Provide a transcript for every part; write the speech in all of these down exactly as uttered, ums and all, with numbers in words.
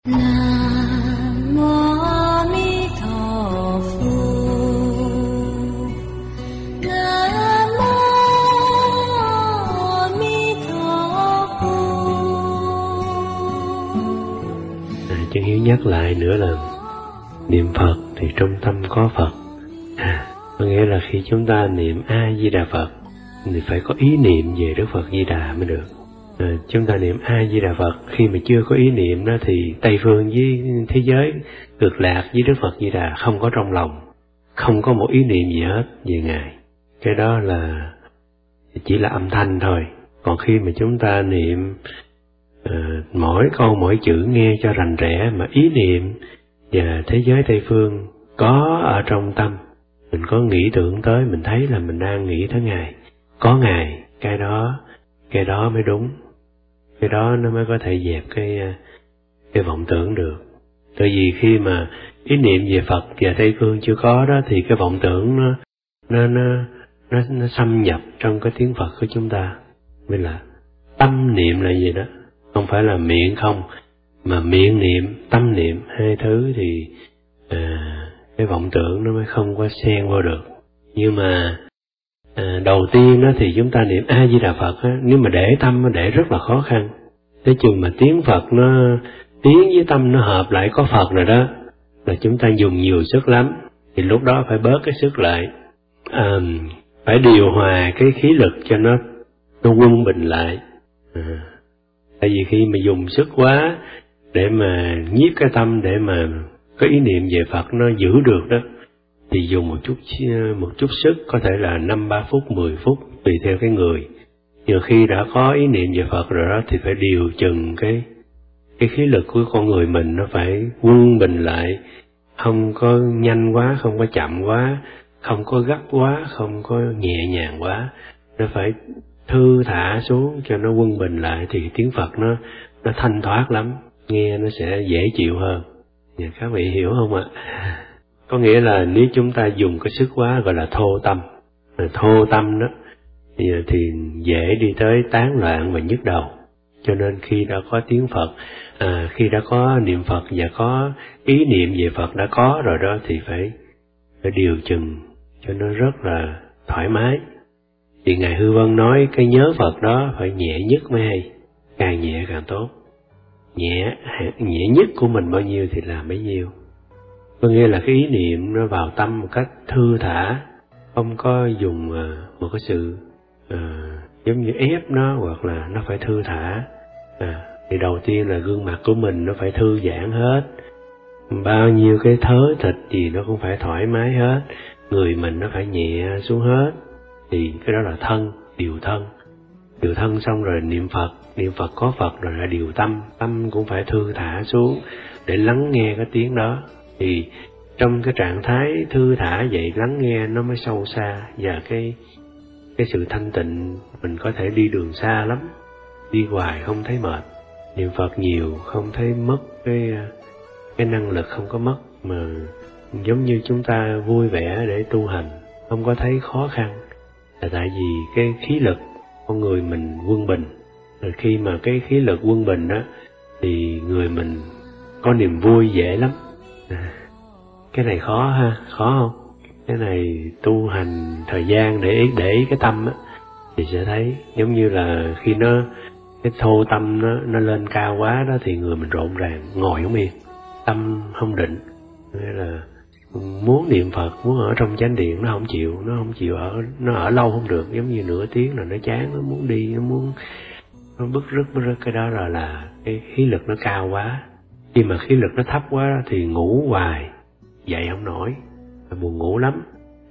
Nam mô A Di Đà Phật. Nam mô A Di Đà Phật. Chân Hiếu nhắc lại nữa là niệm Phật thì trong tâm có Phật. À, có nghĩa là khi chúng ta niệm A Di Đà Phật thì phải có ý niệm về Đức Phật Di Đà mới được. À, chúng ta niệm A Di Đà Phật khi mà chưa có ý niệm đó thì Tây phương với thế giới cực lạc với Đức Phật Di Đà không có trong lòng, không có một ý niệm gì hết về Ngài. Cái đó là chỉ là âm thanh thôi. Còn khi mà chúng ta niệm à, mỗi câu mỗi chữ nghe cho rành rẽ mà ý niệm và thế giới Tây phương có ở trong tâm, mình có nghĩ tưởng tới, mình thấy là mình đang nghĩ tới Ngài, có Ngài, cái đó cái đó mới đúng. Cái đó nó mới có thể dẹp cái cái vọng tưởng được. Tại vì khi mà ý niệm về Phật và Tây phương chưa có đó thì cái vọng tưởng nó nó nó nó, nó xâm nhập trong cái tiếng Phật của chúng ta. Mới là tâm niệm là gì đó, không phải là miệng không, mà miệng niệm, tâm niệm, hai thứ thì à, cái vọng tưởng nó mới không có xen vô được. Nhưng mà à, đầu tiên đó thì chúng ta niệm A Di Đà Phật á, nếu mà để tâm nó để rất là khó khăn. Thế chừng mà tiếng Phật nó tiếng với tâm nó hợp lại có Phật rồi đó là chúng ta dùng nhiều sức lắm, thì lúc đó phải bớt cái sức lại, à, phải điều hòa cái khí lực cho nó nó quân bình lại. À, tại vì khi mà dùng sức quá để mà nhiếp cái tâm để mà có ý niệm về Phật nó giữ được đó, thì dùng một chút một chút sức, có thể là năm ba phút, mười phút tùy theo cái người. Nhưng khi đã có ý niệm về Phật rồi đó thì phải điều chừng cái cái khí lực của con người mình, nó phải quân bình lại, không có nhanh quá, không có chậm quá, không có gấp quá, không có nhẹ nhàng quá, nó phải thư thả xuống cho nó quân bình lại thì tiếng Phật nó nó thanh thoát lắm, nghe nó sẽ dễ chịu hơn. Nhà các vị hiểu không ạ? Có nghĩa là nếu chúng ta dùng cái sức quá gọi là thô tâm, thô tâm đó thì, thì dễ đi tới tán loạn và nhức đầu. Cho nên khi đã có tiếng Phật, à, khi đã có niệm Phật và có ý niệm về Phật đã có rồi đó thì phải phải điều chừng cho nó rất là thoải mái. Thì Ngài Hư Vân nói cái nhớ Phật đó phải nhẹ nhất mới hay, càng nhẹ càng tốt. Nhẹ nhẹ nhất của mình bao nhiêu thì làm bấy nhiêu. Có nghĩa là cái ý niệm nó vào tâm một cách thư thả, không có dùng uh, một cái sự uh, giống như ép nó, hoặc là nó phải thư thả. À, thì đầu tiên là gương mặt của mình nó phải thư giãn hết, bao nhiêu cái thớ thịt gì nó cũng phải thoải mái hết, người mình nó phải nhẹ xuống hết. Thì cái đó là thân, điều thân. Điều thân xong rồi niệm Phật, niệm Phật có Phật rồi là điều tâm, tâm cũng phải thư thả xuống để lắng nghe cái tiếng đó. Thì trong cái trạng thái thư thả vậy, lắng nghe nó mới sâu xa, và cái cái sự thanh tịnh mình có thể đi đường xa lắm, đi hoài không thấy mệt. Niệm Phật nhiều không thấy mất cái cái năng lực, không có mất, mà giống như chúng ta vui vẻ để tu hành, không có thấy khó khăn. Là tại vì cái khí lực con người mình quân bình. Rồi khi mà cái khí lực quân bình đó thì người mình có niềm vui dễ lắm. À, cái này khó ha, khó không? Cái này tu hành thời gian để ý, để ý cái tâm á, thì sẽ thấy giống như là khi nó cái thô tâm nó nó lên cao quá đó thì người mình rộn ràng, ngồi không yên, tâm không định. Nên là muốn niệm Phật, muốn ở trong chánh điện nó không chịu, nó không chịu ở, nó ở lâu không được, giống như nửa tiếng là nó chán, nó muốn đi, nó muốn nó bứt rứt bứt rứt. Cái đó là là cái khí lực nó cao quá. Khi mà khí lực nó thấp quá thì ngủ hoài, dậy không nổi, buồn ngủ lắm.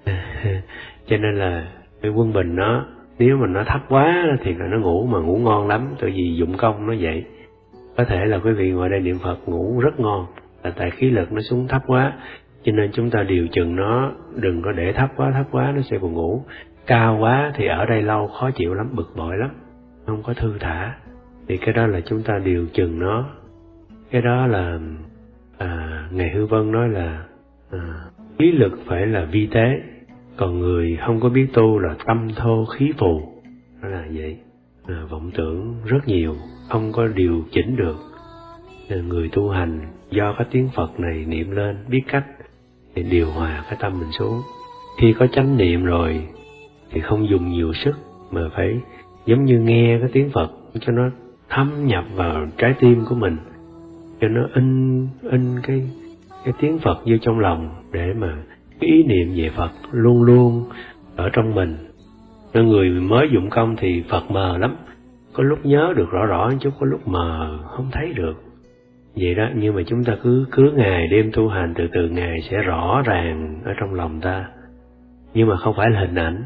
Cho nên là cái quân bình nó, nếu mà nó thấp quá thì là nó ngủ, mà ngủ ngon lắm, tại vì dụng công nó vậy. Có thể là quý vị ngồi đây niệm Phật ngủ rất ngon, là tại khí lực nó xuống thấp quá. Cho nên chúng ta điều chừng nó, đừng có để thấp quá, thấp quá nó sẽ buồn ngủ. Cao quá thì ở đây lâu khó chịu lắm, bực bội lắm, không có thư thả. Thì cái đó là chúng ta điều chừng nó. Cái đó là à, Ngài Hư Vân nói là à, khí lực phải là vi tế, còn người không có biết tu là tâm thô khí phù. Đó là vậy. À, vọng tưởng rất nhiều, không có điều chỉnh được. người tu hành do cái tiếng Phật này niệm lên, biết cách để điều hòa cái tâm mình xuống. Khi có chánh niệm rồi thì không dùng nhiều sức, mà phải giống như nghe cái tiếng Phật cho nó thâm nhập vào trái tim của mình, cho nó in in cái cái tiếng Phật vô trong lòng, để mà cái ý niệm về Phật luôn luôn ở trong mình. Nên người mới dụng công thì Phật mờ lắm, có lúc nhớ được rõ rõ chút, có lúc mờ không thấy được vậy đó. Nhưng mà chúng ta cứ cứ ngày đêm tu hành, từ từ ngày sẽ rõ ràng ở trong lòng ta. Nhưng mà không phải là hình ảnh,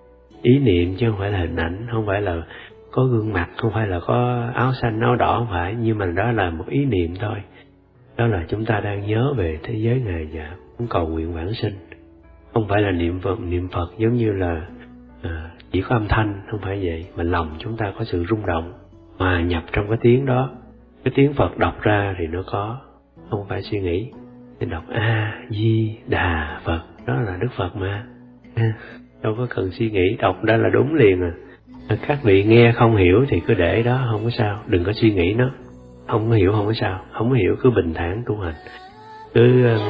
ý niệm chứ không phải là hình ảnh, không phải là có gương mặt, không phải là có áo xanh áo đỏ, không phải, nhưng mà đó là một ý niệm thôi. Đó là chúng ta đang nhớ về thế giới Ngài và muốn cầu nguyện vãng sinh. Không phải là niệm Phật, niệm Phật giống như là à, chỉ có âm thanh, không phải vậy, mà lòng chúng ta có sự rung động, hòa nhập trong cái tiếng đó. Cái tiếng Phật đọc ra thì nó có, không phải suy nghĩ. Thì đọc A Di Đà Phật, đó là Đức Phật mà, à, đâu có cần suy nghĩ, đọc ra là đúng liền à. Các vị nghe không hiểu thì cứ để đó, không có sao, đừng có suy nghĩ nó. Không có hiểu không có sao, không có hiểu cứ bình thản tu hành. Cứ uh,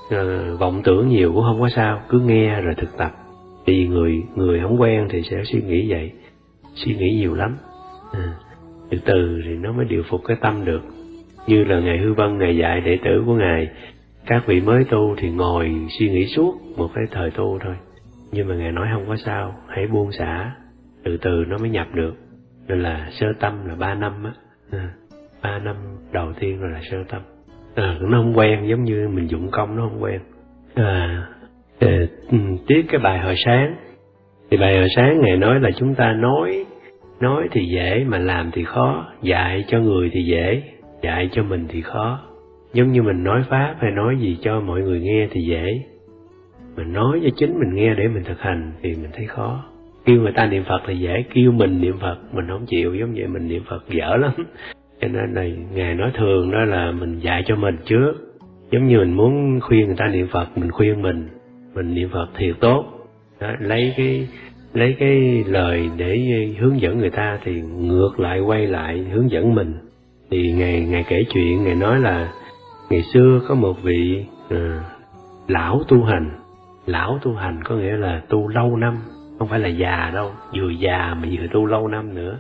uh, vọng tưởng nhiều cũng không có sao, cứ nghe rồi thực tập. Vì người người không quen thì sẽ suy nghĩ vậy, suy nghĩ nhiều lắm. À, từ từ thì nó mới điều phục cái tâm được. Như là Ngài Hư Vân, Ngài dạy đệ tử của Ngài, các vị mới tu thì ngồi suy nghĩ suốt một cái thời tu thôi. Nhưng mà Ngài nói không có sao, hãy buông xả, từ từ nó mới nhập được. Nên là sơ tâm là ba năm á, à, ba năm đầu tiên rồi là sơ tâm. À, nó không quen, giống như mình dụng công nó không quen. À, để, tiếp cái bài hồi sáng. Thì bài hồi sáng Ngài nói là chúng ta nói, nói thì dễ mà làm thì khó, dạy cho người thì dễ, dạy cho mình thì khó. Giống như mình nói Pháp hay nói gì cho mọi người nghe thì dễ, mình nói cho chính mình nghe để mình thực hành thì mình thấy khó. Kêu người ta niệm Phật thì dễ, kêu mình niệm Phật mình không chịu, giống vậy mình niệm Phật dở lắm. Cho nên là Ngài nói thường đó là mình dạy cho mình trước. Giống như mình muốn khuyên người ta niệm Phật, mình khuyên mình, mình niệm Phật thiệt tốt. Đó, lấy cái lấy cái lời để hướng dẫn người ta thì ngược lại quay lại hướng dẫn mình. Thì Ngài, Ngài kể chuyện, Ngài nói là ngày xưa có một vị à, lão tu hành. Lão tu hành có nghĩa là tu lâu năm, không phải là già đâu, vừa già mà vừa tu lâu năm nữa.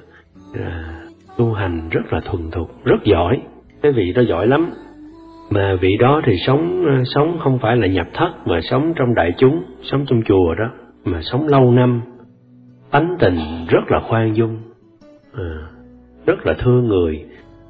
À, tu hành rất là thuần thục, rất giỏi. Cái vị đó giỏi lắm. Mà vị đó thì sống sống không phải là nhập thất, mà sống trong đại chúng, sống trong chùa đó, mà sống lâu năm. Tánh tình rất là khoan dung, à, rất là thương người,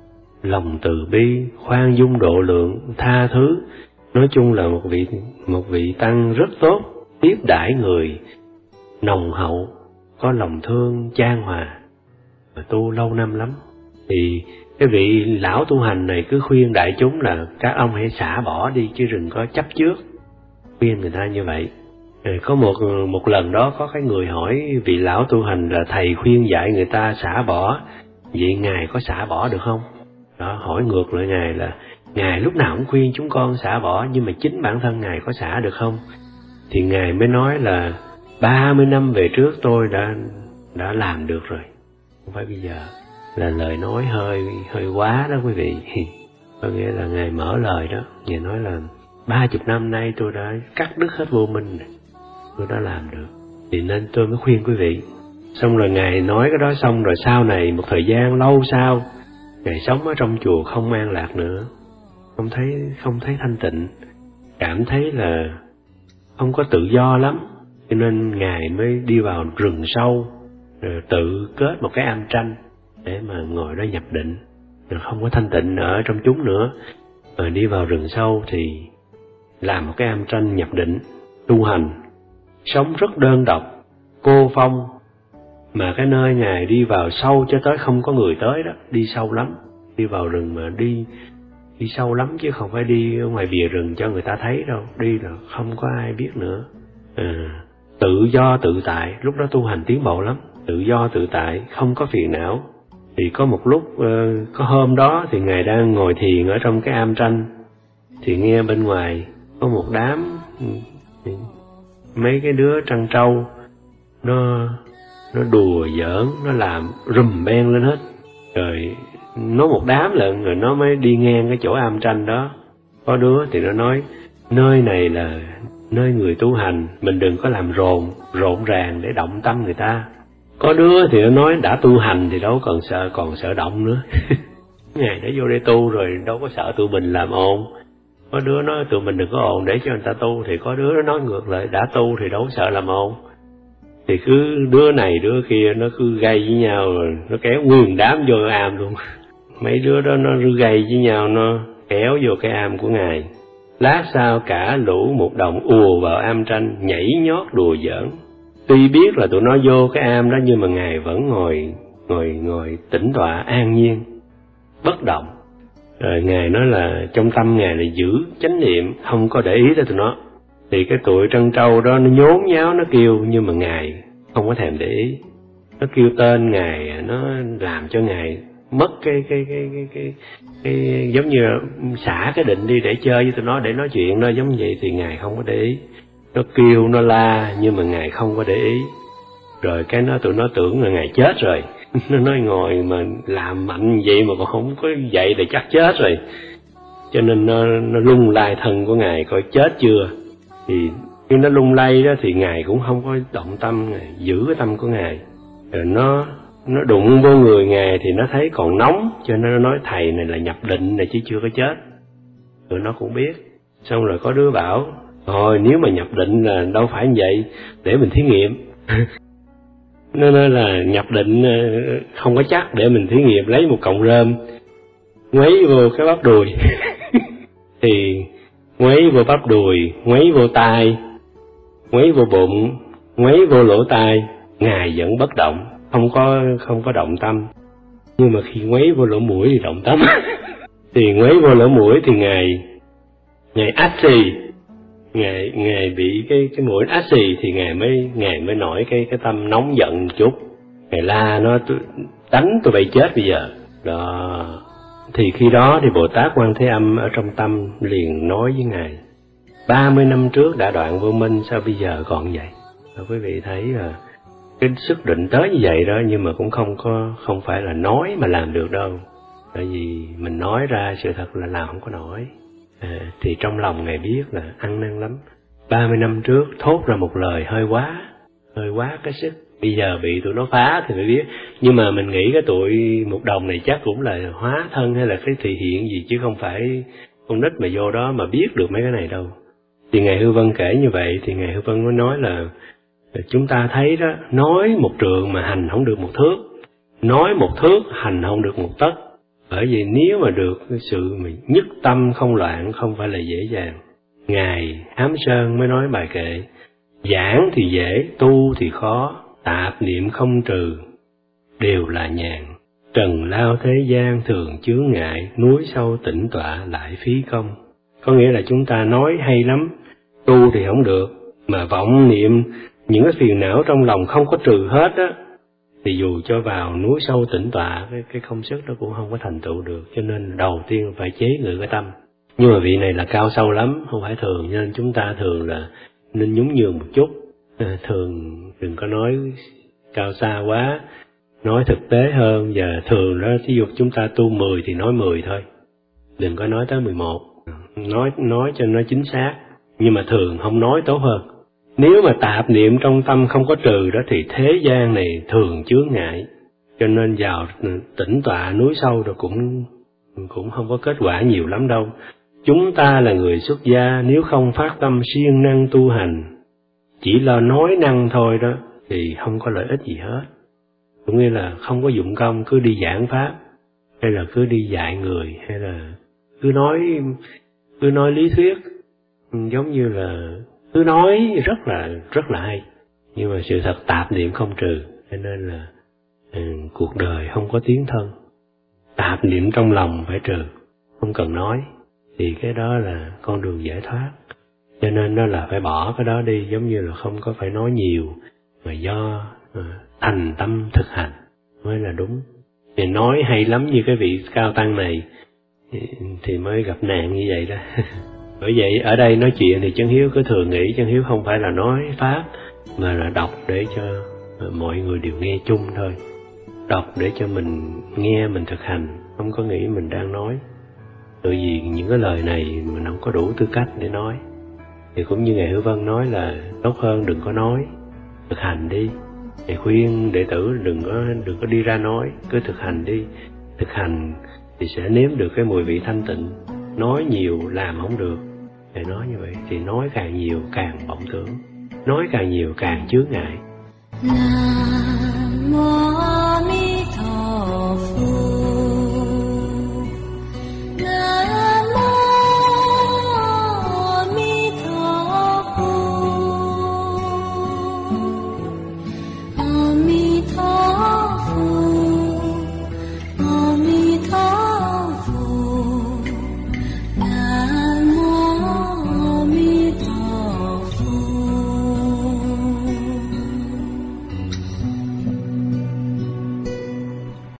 lòng từ bi, khoan dung độ lượng, tha thứ. Nói chung là một vị một vị tăng rất tốt, tiếp đãi người nồng hậu, có lòng thương chan hòa, mà tu lâu năm lắm. Thì cái vị lão tu hành này cứ khuyên đại chúng là các ông hãy xả bỏ đi chứ đừng có chấp trước, khuyên người ta như vậy. Rồi có một một lần đó có cái người hỏi vị lão tu hành là thầy khuyên dạy người ta xả bỏ, vậy ngài có xả bỏ được không? Đó, hỏi ngược lại ngài là ngài lúc nào cũng khuyên chúng con xả bỏ, nhưng mà chính bản thân ngài có xả được không? Thì ngài mới nói là ba mươi năm về trước tôi đã đã làm được rồi, không phải bây giờ. Là lời nói hơi hơi quá đó quý vị. Có nghĩa là ngài mở lời đó, ngài nói là ba chục năm nay tôi đã cắt đứt hết vô minh này, tôi đã làm được. Thì nên tôi mới khuyên quý vị. Xong rồi ngài nói cái đó xong rồi, sau này một thời gian lâu sau, ngài sống ở trong chùa không an lạc nữa, không thấy không thấy thanh tịnh, cảm thấy là không có tự do lắm, cho nên ngài mới đi vào rừng sâu, rồi tự kết một cái am tranh để mà ngồi đó nhập định, rồi không có thanh tịnh ở trong chúng nữa, rồi đi vào rừng sâu thì làm một cái am tranh nhập định, tu hành, sống rất đơn độc, cô phong. Mà cái nơi ngài đi vào sâu cho tới không có người tới đó, đi sâu lắm, đi vào rừng mà đi đi sâu lắm chứ không phải đi ở ngoài bìa rừng cho người ta thấy đâu, đi là không có ai biết nữa. À, tự do tự tại, lúc đó tu hành tiến bộ lắm, tự do tự tại, không có phiền não. Thì có một lúc, uh, có hôm đó thì ngài đang ngồi thiền ở trong cái am tranh, thì nghe bên ngoài có một đám mấy cái đứa trăn trâu nó nó đùa giỡn, nó làm rùm beng lên hết. Rồi nói một đám lận rồi nó mới đi ngang cái chỗ am tranh đó. Có đứa thì nó nói nơi này là nơi người tu hành, mình đừng có làm rộn rộn ràng để động tâm người ta. Có đứa thì nó nói đã tu hành thì đâu còn sợ còn sợ động nữa. Ngài đã vô đây tu rồi đâu có sợ tụi mình làm ồn. Có đứa nói tụi mình đừng có ồn để cho người ta tu, thì có đứa nó nói ngược lại đã tu thì đâu có sợ làm ồn. Thì cứ đứa này đứa kia nó cứ gây với nhau rồi nó kéo nguyên đám vô am luôn. Mấy đứa đó nó cứ gây với nhau, nó kéo vô cái am của Ngài. Lát sau cả lũ một đồng ùa vào am tranh, nhảy nhót đùa giỡn. Tuy biết là tụi nó vô cái am đó nhưng mà Ngài vẫn ngồi ngồi ngồi tĩnh tọa an nhiên, bất động. Rồi Ngài nói là trong tâm Ngài là giữ chánh niệm, không có để ý tới tụi nó. Thì cái tụi trân trâu đó nó nhốn nháo nó kêu, nhưng mà Ngài không có thèm để ý. Nó kêu tên Ngài, nó làm cho Ngài mất cái cái cái cái cái, cái giống như là xả cái định đi để chơi với tụi nó, để nói chuyện đó, giống vậy thì Ngài không có để ý. Nó kêu nó la nhưng mà Ngài không có để ý. Rồi cái nó tụi nó tưởng là Ngài chết rồi. Nó nói ngồi mà làm mạnh vậy mà còn không có dậy thì chắc chết rồi. Cho nên nó, nó lung lay thân của Ngài coi chết chưa. Thì khi nó lung lay đó thì Ngài cũng không có động tâm, Ngài giữ cái tâm của Ngài. Rồi nó nó đụng vô người Ngài thì nó thấy còn nóng, cho nên nó nói thầy này là nhập định này chứ chưa có chết. Rồi nó cũng biết. Xong rồi có đứa bảo thôi nếu mà nhập định là đâu phải như vậy, để mình thí nghiệm. Nó nói là nhập định không có chắc, để mình thí nghiệm lấy một cọng rơm ngoáy vô cái bắp đùi. Thì ngoáy vô bắp đùi, ngoáy vô tai, ngoáy vô bụng, ngoáy vô lỗ tai, Ngài vẫn bất động, không có không có động tâm. Nhưng mà khi ngoáy vô lỗ mũi thì động tâm. Thì ngoáy vô lỗ mũi thì Ngài Ngài ách xì, Ngài Ngài bị cái cái mũi ách xì thì Ngài mới Ngài mới nổi cái cái tâm nóng giận một chút. Ngài la nó đánh tụi bay chết bây giờ. Đó. Thì khi đó thì Bồ Tát Quan Thế Âm ở trong tâm liền nói với Ngài: ba mươi năm trước đã đoạn vô minh, sao bây giờ còn vậy? Và quý vị thấy là cái sức định tới như vậy đó, nhưng mà cũng không có không phải là nói mà làm được đâu. Bởi vì mình nói ra sự thật là làm không có nổi. À, thì trong lòng Ngài biết là ăn năn lắm. ba mươi năm trước thốt ra một lời hơi quá, hơi quá cái sức. Bây giờ bị tụi nó phá thì mới biết. Nhưng mà mình nghĩ cái tụi một đồng này chắc cũng là hóa thân hay là cái thị hiện gì, chứ không phải con nít mà vô đó mà biết được mấy cái này đâu. Thì Ngài Hư Vân kể như vậy, thì Ngài Hư Vân mới nói là chúng ta thấy đó, nói một trượng mà hành không được một thước, nói một thước hành không được một tấc. Bởi vì nếu mà được cái sự mà nhất tâm không loạn không phải là dễ dàng. Ngài Hám Sơn mới nói bài kệ: giảng thì dễ, tu thì khó, tạp niệm không trừ, đều là nhàn. Trần lao thế gian thường chướng ngại, núi sâu tĩnh tọa lại phí công. Có nghĩa là chúng ta nói hay lắm, tu thì không được, mà vọng niệm những cái phiền não trong lòng không có trừ hết á, thì dù cho vào núi sâu tĩnh tọa, cái, cái công sức đó cũng không có thành tựu được. Cho nên đầu tiên phải chế ngự cái tâm. Nhưng mà vị này là cao sâu lắm, không phải thường, nên chúng ta thường là nên nhún nhường một chút. À, thường đừng có nói cao xa quá, nói thực tế hơn. Và thường đó, thí dụ chúng ta tu mười thì nói mười thôi, đừng có nói tới mười một. Nói, nói cho nó chính xác, nhưng mà thường không nói tốt hơn. Nếu mà tạp niệm trong tâm không có trừ đó thì thế gian này thường chướng ngại. Cho nên vào tĩnh tọa núi sâu rồi cũng cũng không có kết quả nhiều lắm đâu. Chúng ta là người xuất gia, nếu không phát tâm siêng năng tu hành, chỉ lo nói năng thôi đó, thì không có lợi ích gì hết. Cũng như là không có dụng công, cứ đi giảng pháp, hay là cứ đi dạy người, hay là cứ nói cứ nói lý thuyết, giống như là cứ nói rất là rất là hay, nhưng mà sự thật tạp niệm không trừ, cho nên là ừ, cuộc đời không có tiến thân. Tạp niệm trong lòng phải trừ, không cần nói, thì cái đó là con đường giải thoát. Cho nên đó là phải bỏ cái đó đi, giống như là không có phải nói nhiều, mà do uh, thành tâm thực hành mới là đúng. Thì nói hay lắm như cái vị cao tăng này thì, thì mới gặp nạn như vậy đó. Bởi vậy ở đây nói chuyện thì Chân Hiếu cứ thường nghĩ Chân Hiếu không phải là nói pháp, mà là đọc để cho mọi người đều nghe chung thôi. Đọc để cho mình nghe, mình thực hành, không có nghĩ mình đang nói. Tự vì những cái lời này mình không có đủ tư cách để nói. Thì cũng như Ngài Hữu Vân nói là tốt hơn đừng có nói, thực hành đi. Thầy khuyên đệ tử đừng có đừng có đi ra nói, cứ thực hành đi. Thực hành thì sẽ nếm được cái mùi vị thanh tịnh. Nói nhiều làm không được. Thầy nói như vậy thì nói càng nhiều càng vọng tưởng, nói càng nhiều càng chướng ngại. Nam mô